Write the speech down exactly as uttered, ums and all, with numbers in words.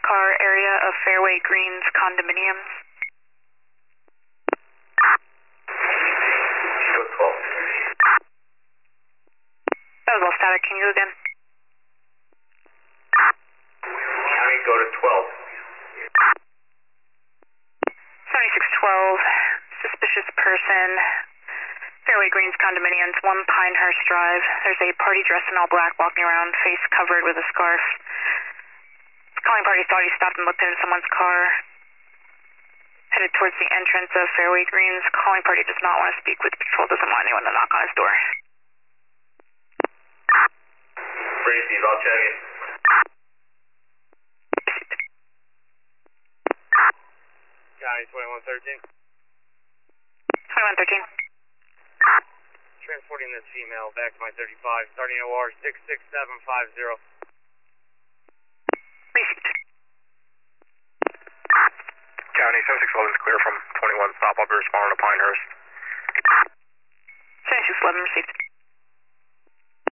car area of Fairway Greens condominiums. twelve. That was all static. Can you go again? County, go to twelve. seventy-six twelve, suspicious person, Fairway Greens condominiums, one Pinehurst Drive. There's a party dressed in all black walking around, face covered with a scarf. Calling party thought he stopped and looked into someone's car. Headed towards the entrance of Fairway Greens. Calling party does not want to speak with patrol, doesn't want anyone to knock on his door. Bracey, I'll check it. County, twenty-one thirteen. twenty-one thirteen. Transporting this female back to my thirty-five, starting O R six six seven five zero. Received. County, seventy-six eleven is clear from twenty-one. Stop, I'll be responding to Pinehurst. seventy-six eleven received.